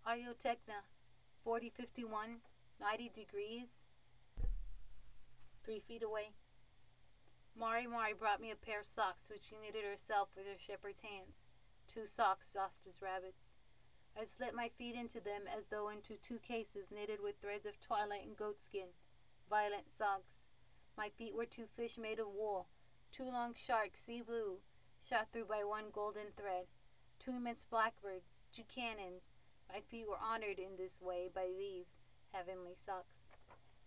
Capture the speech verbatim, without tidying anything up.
Audio Techna, forty fifty-one, ninety degrees, three feet away. Mari Mari brought me a pair of socks which she knitted herself with her shepherd's hands, two socks soft as rabbits. I slipped my feet into them as though into two cases knitted with threads of twilight and goatskin, violet socks. My feet were two fish made of wool, two long sharks, sea blue, shot through by one golden thread, two immense blackbirds, two cannons. My feet were honored in this way by these heavenly socks.